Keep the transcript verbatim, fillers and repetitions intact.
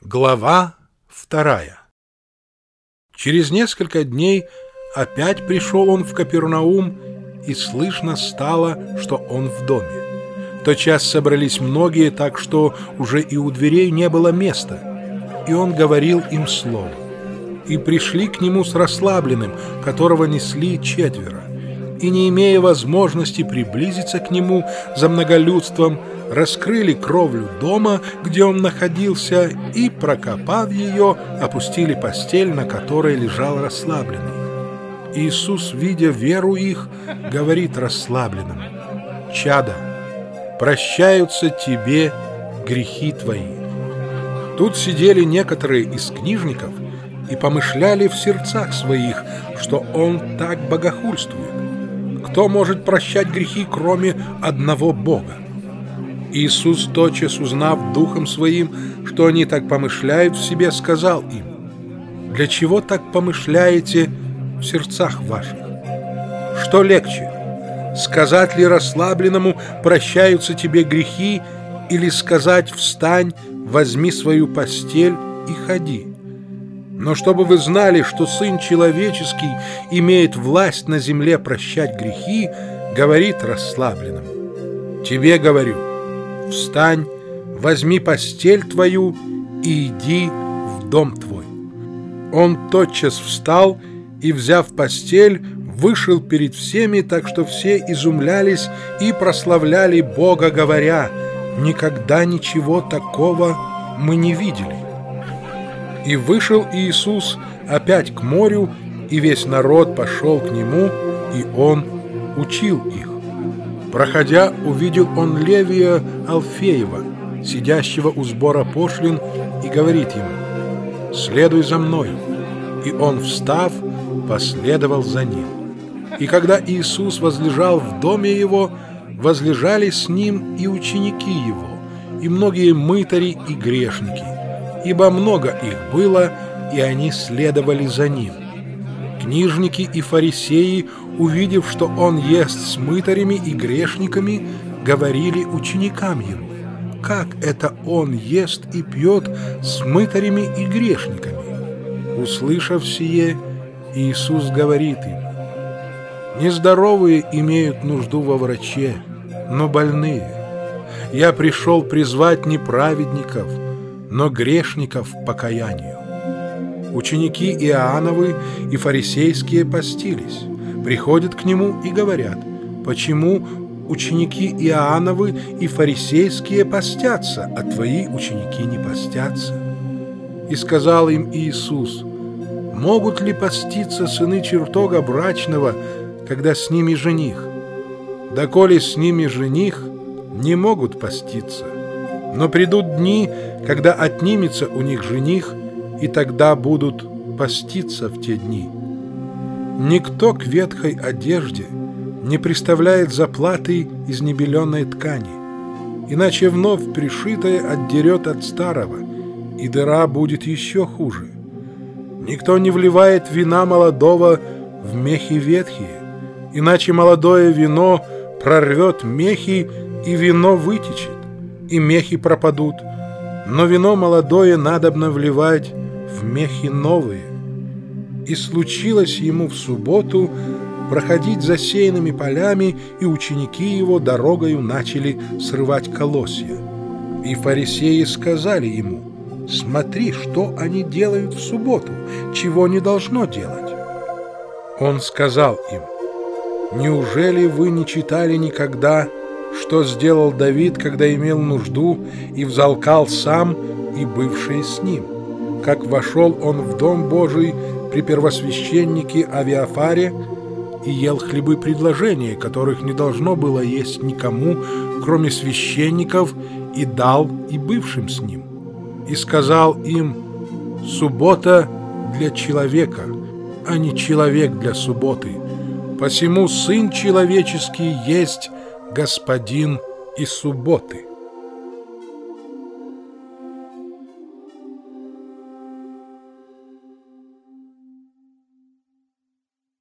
Глава вторая. Через несколько дней опять пришел он в Капернаум, и слышно стало, что он в доме. Тотчас собрались многие, так что уже и у дверей не было места, и он говорил им слово. И пришли к нему с расслабленным, которого несли четверо, и, не имея возможности приблизиться к нему за многолюдством, раскрыли кровлю дома, где он находился, и, прокопав ее, опустили постель, на которой лежал расслабленный. Иисус, видя веру их, говорит расслабленному: «Чадо, прощаются тебе грехи твои». Тут сидели некоторые из книжников и помышляли в сердцах своих, что он так богохульствует. Кто может прощать грехи, кроме одного Бога? Иисус, тотчас узнав духом своим, что они так помышляют в себе, сказал им: «Для чего так помышляете в сердцах ваших? Что легче, сказать ли расслабленному: прощаются тебе грехи, или сказать: встань, возьми свою постель и ходи? Но чтобы вы знали, что Сын Человеческий имеет власть на земле прощать грехи, говорит расслабленному: тебе говорю, встань, возьми постель твою и иди в дом твой». Он тотчас встал и, взяв постель, вышел перед всеми, так что все изумлялись и прославляли Бога, говоря: «Никогда ничего такого мы не видели». И вышел Иисус опять к морю, и весь народ пошел к Нему, и Он учил их. Проходя, увидел он Левия Алфеева, сидящего у сбора пошлин, и говорит ему: «Следуй за мною». И он, встав, последовал за ним. И когда Иисус возлежал в доме его, возлежали с ним и ученики его, и многие мытари и грешники, ибо много их было, и они следовали за ним. Книжники и фарисеи, увидев, что он ест с мытарями и грешниками, говорили ученикам его: «Как это он ест и пьет с мытарями и грешниками?» Услышав сие, Иисус говорит им: «Нездоровые имеют нужду во враче, но больные. Я пришел призвать не праведников, но грешников к покаянию». Ученики Иоанновы и фарисейские постились, приходят к нему и говорят: «Почему ученики Иоанновы и фарисейские постятся, а твои ученики не постятся?» И сказал им Иисус: «Могут ли поститься сыны чертога брачного, когда с ними жених? Доколе с ними жених, не могут поститься. Но придут дни, когда отнимется у них жених, и тогда будут поститься в те дни. Никто к ветхой одежде не приставляет заплаты из небеленой ткани, иначе вновь пришитое отдерет от старого, и дыра будет еще хуже. Никто не вливает вина молодого в мехи ветхие, иначе молодое вино прорвет мехи, и вино вытечет, и мехи пропадут, но вино молодое надобно вливать в мехи новые». И случилось ему в субботу проходить засеянными полями, и ученики его дорогою начали срывать колосья. И фарисеи сказали ему: «Смотри, что они делают в субботу, чего не должно делать». Он сказал им: «Неужели вы не читали никогда, что сделал Давид, когда имел нужду, и взалкал сам, и бывшие с ним? Как вошел он в дом Божий при первосвященнике Авиафаре и ел хлебы предложения, которых не должно было есть никому, кроме священников, и дал и бывшим с ним. И сказал им: суббота для человека, а не человек для субботы. Посему Сын Человеческий есть Господин и субботы».